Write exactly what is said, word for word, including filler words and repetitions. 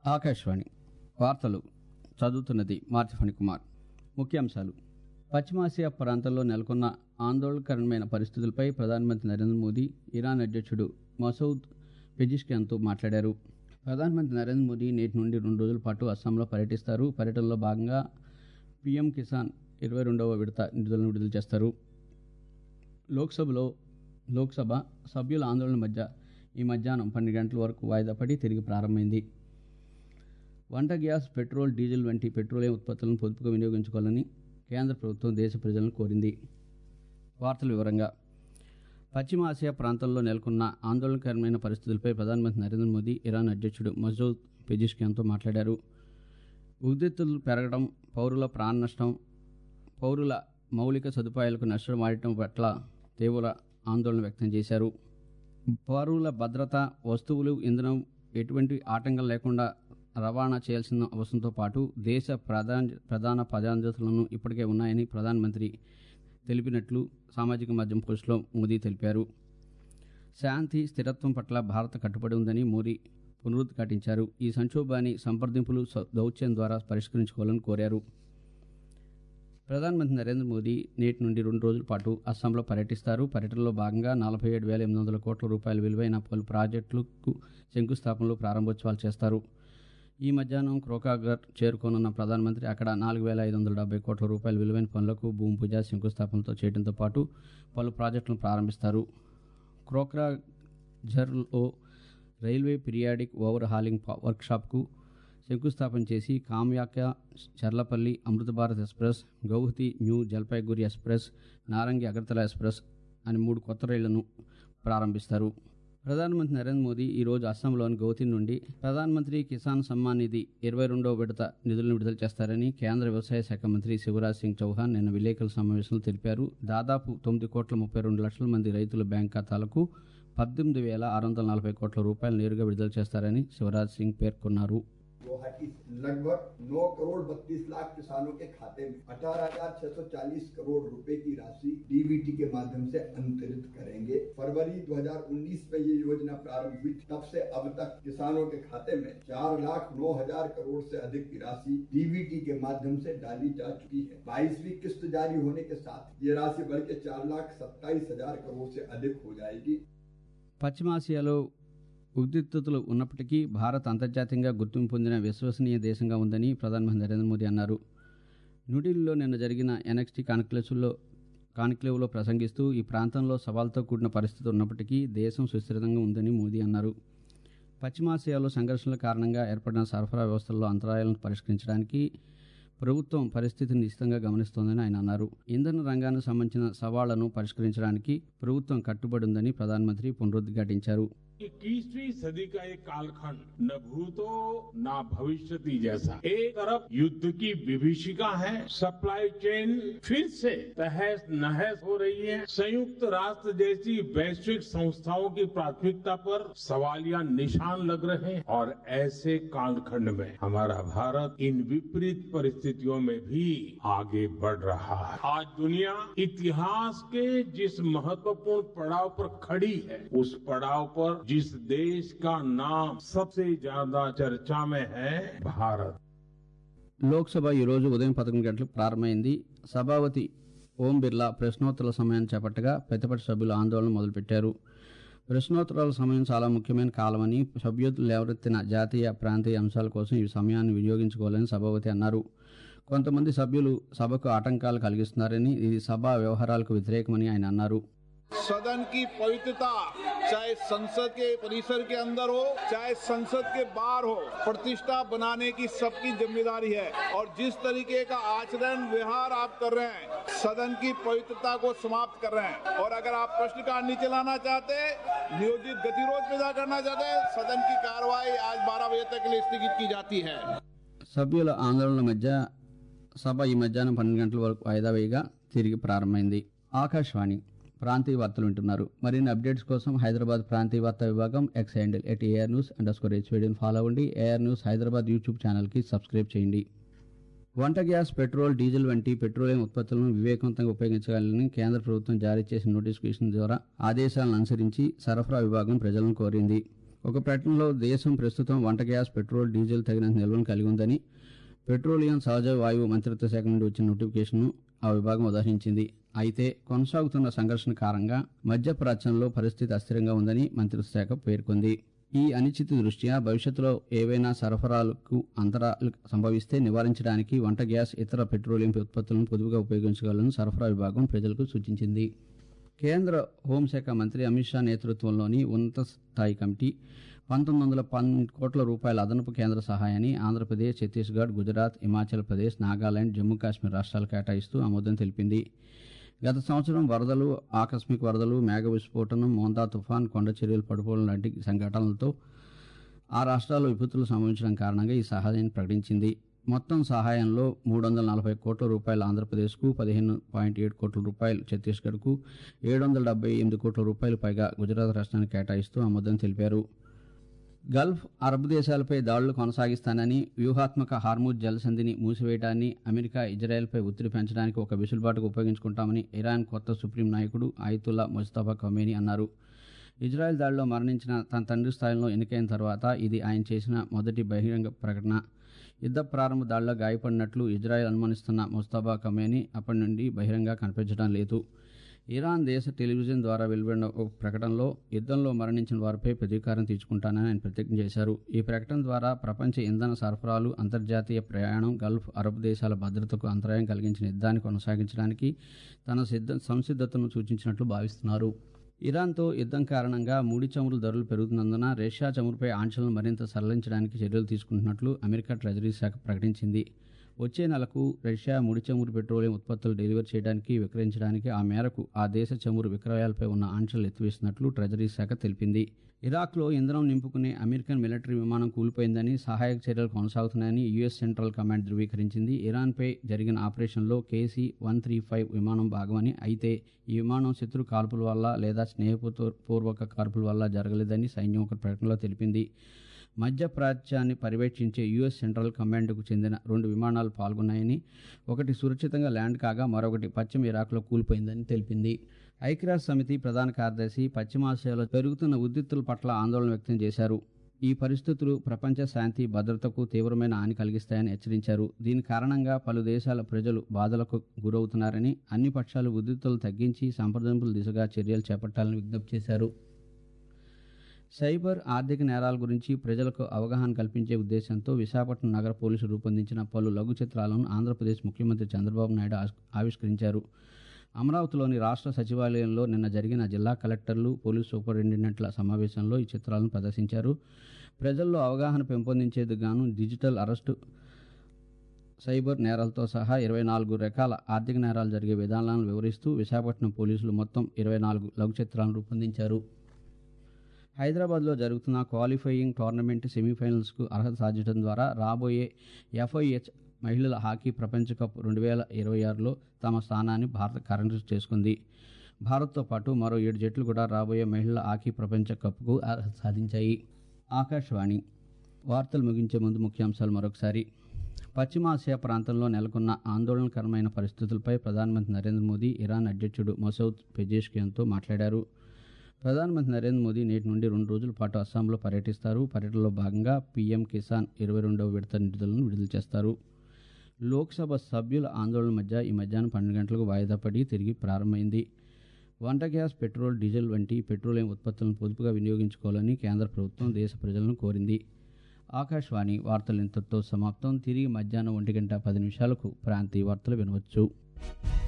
ఆకాశవాణి వార్తలు చదువుతున్నది మార్తి ఫణికుమార్. ముఖ్యాంశాలు. పశ్చిమాసియా ప్రాంతంలో నెలకొన్న ఆందోళనకరమైన పరిస్థితులపై ప్రధానమంత్రి నరేంద్ర మోదీ ఇరాన్ అధ్యక్షుడు మసౌద్ పెజిష్కియాన్తో మాట్లాడారు. ప్రధానమంత్రి నరేంద్ర మోదీ నేటి నుండి రెండు రోజుల పాటు అస్సాంలో పర్యటిస్తారు. పర్యటనలో భాగంగా పీఎం కిసాన్ ఇరవై రెండవ విడత నిధులను విడుదల చేస్తారు. లోక్సభలో లోక్సభ సభ్యుల ఆందోళన మధ్య ఈ మధ్యాహ్నం పన్నెండు గంటల వరకు వాయిదా పడి తిరిగి ప్రారంభమైంది. వంట గ్యాస్, పెట్రోల్, డీజిల్ వంటి పెట్రోలియం ఉత్పత్తులను పొదుపుగా వినియోగించుకోవాలని కేంద్ర ప్రభుత్వం దేశ ప్రజలను కోరింది. వార్తల వివరంగా. పశ్చిమ ఆసియా ప్రాంతంలో నెలకొన్న ఆందోళనకరమైన పరిస్థితులపై ప్రధానమంత్రి నరేంద్ర మోదీ ఇరాన్ అధ్యక్షుడు మసౌద్ పెజిష్కియాన్తో మాట్లాడారు. ఉద్రిక్తతలు పెరగడం, పౌరుల ప్రాణ నష్టం, పౌరుల మౌలిక సదుపాయాలకు నష్టం వాడటం పట్ల తీవ్ర ఆందోళన వ్యక్తం చేశారు. పౌరుల భద్రత, వస్తువులు, ఇంధనం ఎటువంటి ఆటంకం లేకుండా రవాణా చేయాల్సిన అవసరంతో పాటు దేశ ప్రధాన ప్రధాన ప్రాధాన్యతలను ఇప్పటికే ఉన్నాయని ప్రధానమంత్రి తెలిపినట్లు సామాజిక మాధ్యమం పోస్టులో మోదీ తెలిపారు. శాంతి, స్థిరత్వం పట్ల భారత్ కట్టుబడి ఉందని మోదీ పునరుద్ఘాటించారు. ఈ సంక్షోభాన్ని సంప్రదింపులు, దౌత్యం ద్వారా పరిష్కరించుకోవాలని కోరారు. ప్రధానమంత్రి నరేంద్ర మోదీ నేటి నుండి రెండు రోజుల పాటు అస్సాంలో పర్యటిస్తారు. పర్యటనలో భాగంగా నలభై ఏడు వేల ఎనిమిది వందల కోట్ల రూపాయల విలువైన పలు ప్రాజెక్టులకు శంకుస్థాపనలు, ప్రారంభోత్సవాలు చేస్తారు. ఈ మధ్యాహ్నం క్రోకాగర్ చేరుకోనున్న ప్రధానమంత్రి అక్కడ నాలుగు వేల ఐదు వందల డెబ్బై కోట్ల రూపాయల విలువైన పనులకు భూమి పూజ, శంకుస్థాపనలతో చేయడంతో పాటు పలు ప్రాజెక్టులను ప్రారంభిస్తారు. క్రోక్రాఝర్లో రైల్వే పీరియాడిక్ ఓవర్ హాలింగ్ వర్క్షాప్కు శంకుస్థాపన చేసి Kamakhya, Charlapalli Amrit Bharat express, Guwahati new Jalpaiguri express, Narangi Agartala express అని మూడు కొత్త రైళ్లను ప్రారంభిస్తారు. ప్రధానమంత్రి నరేంద్ర మోదీ ఈరోజు అస్సాంలోని గౌహతి నుండి ప్రధానమంత్రి కిసాన్ సమ్మాన్ నిధి ఇరవై రెండవ విడత నిధులను విడుదల చేస్తారని కేంద్ర వ్యవసాయ శాఖ మంత్రి శివరాజ్ సింగ్ చౌహాన్ నిన్న విలేకరుల సమావేశంలో తెలిపారు. దాదాపు తొమ్మిది కోట్ల ముప్పై రెండు లక్షల మంది రైతుల బ్యాంక్ ఖాతాలకు పద్దెనిమిది వేల ఆరు వందల నలభై కోట్ల రూపాయలు నేరుగా విడుదల చేస్తారని శివరాజ్ సింగ్ పేర్కొన్నారు. लगभग नौ करोड़ बत्तीस लाख किसानों के खाते में अठारह हजार छह सौ चालीस करोड़ रुपए की राशि डीबीटी के माध्यम से अंतरित करेंगे। फरवरी दो हजार उन्नीस में ये योजना प्रारंभ हुई, तब से अब तक किसानों के खाते में चार लाख नौ हजार करोड़ से अधिक की राशि डीबीटी के माध्यम से डाली जा चुकी है। बाईसवीं किस्त जारी होने के साथ ये राशि बढ़ के चार लाख सत्ताईस हजार करोड़ से अधिक हो जाएगी। పశ్చిమాసియాలో ఉద్రిక్తతలు ఉన్నప్పటికీ భారత్ అంతర్జాతీయంగా గుర్తింపు పొందిన విశ్వసనీయ దేశంగా ఉందని ప్రధానమంత్రి నరేంద్ర మోదీ అన్నారు. న్యూఢిల్లీలో నిన్న జరిగిన ఎన్ఎక్స్టీ కాన్క్లేవ్లో కాన్క్లేవ్లో ప్రసంగిస్తూ ఈ ప్రాంతంలో సవాల్తో కూడిన పరిస్థితి ఉన్నప్పటికీ దేశం సుస్థిరంగా ఉందని మోదీ అన్నారు. పశ్చిమాసియాలో సంఘర్షణల కారణంగా ఏర్పడిన సరఫరా వ్యవస్థల్లో అంతరాయాలను పరిష్కరించడానికి ప్రభుత్వం పరిస్థితిని నిశ్చితంగా గమనిస్తోందని ఆయన అన్నారు. ఇంధన రంగానికి సంబంధించిన సవాళ్లను పరిష్కరించడానికి ప్రభుత్వం కట్టుబడి ఉందని ప్రధానమంత్రి పునరుద్ఘాటించారు. इक्कीसवीं सदी का एक कालखंड न भूतो न भविष्यति जैसा, एक तरफ युद्ध की विभीषिका है, सप्लाई चेन फिर से तहस नहस हो रही है, संयुक्त राष्ट्र जैसी वैश्विक संस्थाओं की प्राथमिकता पर सवालिया निशान लग रहे हैं और ऐसे कालखंड में हमारा भारत इन विपरीत परिस्थितियों में भी आगे बढ़ रहा है। आज दुनिया इतिहास के जिस महत्वपूर्ण पड़ाव पर खड़ी है, उस पड़ाव पर जिस देश का नाम सबसे ज्यादा चर्चा में है, भारत. లోక్సభ ఈరోజు ఉదయం పదకొండు గంటలకు ప్రారంభమైంది. సభాపతి ఓం బిర్లా ప్రశ్నోత్తరాల సమయాన్ని చేపట్టగా ప్రతిపక్ష సభ్యులు ఆందోళన మొదలుపెట్టారు. ప్రశ్నోత్తరాల సమయం చాలా ముఖ్యమైన కాలమని, సభ్యులు లేవనెత్తిన జాతీయ, ప్రాంతీయ అంశాల కోసం ఈ సమయాన్ని వినియోగించుకోవాలని సభాపతి అన్నారు. కొంతమంది సభ్యులు సభకు ఆటంకాలు కలిగిస్తున్నారని, ఇది సభా వ్యవహారాలకు వ్యతిరేకమని ఆయన అన్నారు. सदन की पवित्रता चाहे संसद के परिसर के अंदर हो चाहे संसद के बाहर हो, प्रतिष्ठा बनाने की सबकी जिम्मेदारी है और जिस तरीके का आचरण व्यवहार आप कर रहे हैं, सदन की पवित्रता को समाप्त कर रहे हैं। और अगर आप प्रश्नकाल नहीं चलाना चाहते, नियोजित गतिरोध पैदा करना चाहते, सदन की कार्रवाई आज बारह बजे तक के लिए स्थगित की जाती है. సభ్యుల ఆందోళన మధ్య సభ ఈ మధ్యాహ్నం పన్నెండు గంటల వరకు వాయిదా వేయగా తిరిగి ప్రారంభమైంది. ఆకాశవాణి ప్రాంతీయ వార్తలు వింటున్నారు. మరిన్ని అప్డేట్స్ కోసం హైదరాబాద్ ప్రాంతీయ వార్తా విభాగం X handle at AR news underscore హెచ్వీడీని ఫాలో అవ్వండి. ఏఆర్ న్యూస్ హైదరాబాద్ యూట్యూబ్ ఛానల్కి సబ్స్క్రైబ్ చేయండి. వంట గ్యాస్, పెట్రోల్, డీజిల్ వంటి పెట్రోలియం ఉత్పత్తులను వివేకవంతంగా ఉపయోగించాలని కేంద్ర ప్రభుత్వం జారీ చేసిన నోటిఫికేషన్ ద్వారా ఆదేశాలను అనుసరించి సరఫరా విభాగం ప్రజలను కోరింది. ఒక ప్రకటనలో దేశం ప్రస్తుతం వంట గ్యాస్, పెట్రోల్, డీజిల్ తగినంత నిల్వను కలిగి ఉందని పెట్రోలియం, సహజ వాయువు మంత్రిత్వ శాఖ నుండి వచ్చిన నోటిఫికేషన్ను ఆ విభాగం ఉదహరించింది. అయితే కొనసాగుతున్న సంఘర్షణ కారణంగా మధ్యప్రాచ్యంలో పరిస్థితి అస్థిరంగా ఉందని మంత్రిత్వ శాఖ పేర్కొంది. ఈ అనిశ్చితి దృష్ట్యా భవిష్యత్తులో ఏవైనా సరఫరాలకు అంతరాలు సంభవిస్తే నివారించడానికి వంట గ్యాస్, ఇతర పెట్రోలియం ఉత్పత్తులను పొదుపుగా ఉపయోగించగలను సరఫరా విభాగం ప్రజలకు సూచించింది. కేంద్ర హోంశాఖ మంత్రి అమిత్ షా నేతృత్వంలోని ఉన్నత స్థాయి కమిటీ పంతొమ్మిది వందల పన్నెండు కోట్ల రూపాయల అదనపు కేంద్ర సహాయాన్ని ఆంధ్రప్రదేశ్, ఛత్తీస్గఢ్, గుజరాత్, హిమాచల్ ప్రదేశ్, నాగాలాండ్, జమ్మూ కాశ్మీర్ రాష్ట్రాలు కేటాయిస్తూ ఆమోదం తెలిపింది. గత సంవత్సరం వరదలు, ఆకస్మిక వరదలు, మేఘ విస్ఫోటనం, మోందా తుఫాన్, కొండ చర్యలు పడిపోవడం లాంటి సంఘటనలతో ఆ రాష్ట్రాల్లో విపత్తులు సంభవించడం కారణంగా ఈ సహాయాన్ని ప్రకటించింది. మొత్తం సహాయంలో మూడు వందల నలభై కోట్ల రూపాయలు ఆంధ్రప్రదేశ్కు, పదిహేను పాయింట్ ఏడు కోట్ల రూపాయలు ఛత్తీస్గఢ్కు, ఏడు వందల డెబ్బై ఎనిమిది కోట్ల రూపాయలు పైగా గుజరాత్ రాష్ట్రానికి కేటాయిస్తూ ఆమోదం తెలిపారు. గల్ఫ్, అరబ్ దేశాలపై దాడులు కొనసాగిస్తానని, వ్యూహాత్మక హార్మూజ్ జలసంధిని మూసివేయడాన్ని అమెరికా, ఇజ్రాయెల్పై ఒత్తిడి పెంచడానికి ఒక వెసులుబాటుకు ఉపయోగించుకుంటామని ఇరాన్ కొత్త సుప్రీం నాయకుడు అయతుల్లా ముజ్తఫా ఖమేనీ అన్నారు. ఇజ్రాయెల్ దాడిలో మరణించిన తన తండ్రి స్థాయిలో ఎన్నికైన తర్వాత ఇది ఆయన చేసిన మొదటి బహిరంగ ప్రకటన. యుద్ధ ప్రారంభ దాడిలో గాయపడినట్లు ఇజ్రాయెల్ అనుమానిస్తున్న ముజ్తఫా ఖమేనీ అప్పటి నుండి బహిరంగ కనిపించడం లేదు. ఇరాన్ దేశ టెలివిజన్ ద్వారా వెలువడిన ఒక ప్రకటనలో యుద్ధంలో మరణించిన వారిపై ప్రతీకారం తీర్చుకుంటానని ఆయన ప్రతిజ్ఞ చేశారు. ఈ ప్రకటన ద్వారా ప్రపంచ ఇంధన సరఫరాలు, అంతర్జాతీయ ప్రయాణం, గల్ఫ్, అరబ్ దేశాల భద్రతకు అంతరాయం కలిగించిన యుద్ధాన్ని కొనసాగించడానికి తన సిద్ధ సంసిద్ధతను సూచించినట్లు భావిస్తున్నారు. ఇరాన్తో యుద్ధం కారణంగా ముడి చమురు ధరలు పెరుగుతున్నందున రష్యా చమురుపై ఆంక్షలను మరింత సరళించడానికి చర్యలు తీసుకుంటున్నట్లు అమెరికా ట్రెజరీ శాఖ ప్రకటించింది. వచ్చే నెలకు రష్యా ముడి చమురు, పెట్రోలియం ఉత్పత్తులు డెలివరీ చేయడానికి, విక్రయించడానికి ఆ మేరకు ఆ దేశ చమురు విక్రయాలపై ఉన్న ఆంక్షలు ఎత్తివేసినట్లు ట్రెజరీ శాఖ తెలిపింది. ఇరాక్లో ఇంధనం నింపుకునే అమెరికన్ మిలిటరీ విమానం కూలిపోయిందని, సహాయక చర్యలు కొనసాగుతున్నాయని యూఎస్ సెంట్రల్ కమాండ్ ధృవీకరించింది. ఇరాన్పై జరిగిన ఆపరేషన్లో కేసీ వన్ త్రీ ఫైవ్ విమానం భాగమని, అయితే ఈ విమానం శత్రు కాల్పుల వల్ల లేదా స్నేహపూర్వక కాల్పుల వల్ల జరగలేదని సైన్యం ఒక ప్రకటనలో తెలిపింది. మధ్యప్రాచ్యాన్ని పర్యవేక్షించే యూఎస్ సెంట్రల్ కమాండ్కు చెందిన రెండు విమానాలు పాల్గొన్నాయని, ఒకటి సురక్షితంగా ల్యాండ్ కాగా మరొకటి పశ్చిమ ఇరాక్లో కూలిపోయిందని తెలిపింది. ఐక్యరాజ్య సమితి ప్రధాన కార్యదర్శి పశ్చిమాసియాలో పెరుగుతున్న ఉద్రిక్తతల పట్ల ఆందోళన వ్యక్తం చేశారు. ఈ పరిస్థితులు ప్రపంచ శాంతి, భద్రతకు తీవ్రమైన హాని కలిగిస్తాయని హెచ్చరించారు. దీని కారణంగా పలు దేశాల ప్రజలు బాధలకు గురవుతున్నారని, అన్ని పక్షాలు ఉద్రిక్తతలు తగ్గించి సంప్రదింపుల దిశగా చర్యలు చేపట్టాలని విజ్ఞప్తి చేశారు. సైబర్, ఆర్థిక నేరాల గురించి ప్రజలకు అవగాహన కల్పించే ఉద్దేశంతో విశాఖపట్నం నగర పోలీసులు రూపొందించిన పలు లఘు చిత్రాలను ఆంధ్రప్రదేశ్ ముఖ్యమంత్రి చంద్రబాబు నాయుడు ఆవిష్కరించారు. అమరావతిలోని రాష్ట్ర సచివాలయంలో నిన్న జరిగిన జిల్లా కలెక్టర్లు, పోలీసు సూపరింటెండెంట్ల సమావేశంలో ఈ చిత్రాలను ప్రదర్శించారు. ప్రజల్లో అవగాహన పెంపొందించేందుకు గాను డిజిటల్ అరెస్టు, సైబర్ నేరాలతో సహా ఇరవై నాలుగు రకాల ఆర్థిక నేరాలు జరిగే విధానాలను వివరిస్తూ విశాఖపట్నం పోలీసులు మొత్తం ఇరవై నాలుగు లఘు చిత్రాలను రూపొందించారు. హైదరాబాద్లో జరుగుతున్న క్వాలిఫైయింగ్ టోర్నమెంట్ సెమీఫైనల్స్కు అర్హత సాధించడం ద్వారా రాబోయే ఎఫ్ఐహెచ్ మహిళల హాకీ ప్రపంచ కప్ రెండు వేల ఇరవై ఆరులో తమ స్థానాన్ని భారత్ ఖరారు చేసుకుంది. భారత్తో పాటు మరో ఏడు జట్లు కూడా రాబోయే మహిళల హాకీ ప్రపంచ కప్కు అర్హత సాధించాయి. ఆకాశవాణి వార్తలు ముగించే ముందు ముఖ్యాంశాలు మరొకసారి. పశ్చిమాసియా ప్రాంతంలో నెలకొన్న ఆందోళనకరమైన పరిస్థితులపై ప్రధానమంత్రి నరేంద్ర మోదీ ఇరాన్ అధ్యక్షుడు మసౌద్ పెజెష్కియాన్తో మాట్లాడారు. ప్రధానమంత్రి నరేంద్ర మోదీ నేటి నుండి రెండు రోజుల పాటు అస్సాంలో పర్యటిస్తారు. పర్యటనలో భాగంగా పీఎం కిసాన్ ఇరవై రెండవ విడత నిధులను విడుదల చేస్తారు. లోక్సభ సభ్యుల ఆందోళన మధ్య ఈ మధ్యాహ్నం పన్నెండు గంటలకు వాయిదా పడి తిరిగి ప్రారంభమైంది. వంట గ్యాస్, పెట్రోల్, డీజిల్ వంటి పెట్రోలియం ఉత్పత్తులను పొదుపుగా వినియోగించుకోవాలని కేంద్ర ప్రభుత్వం దేశ ప్రజలను కోరింది. ఆకాశవాణి వార్తలు ఇంతటితో సమాప్తం. తిరిగి మధ్యాహ్నం ఒంటి గంట పది నిమిషాలకు ప్రాంతీయ వార్తలు వినవచ్చు.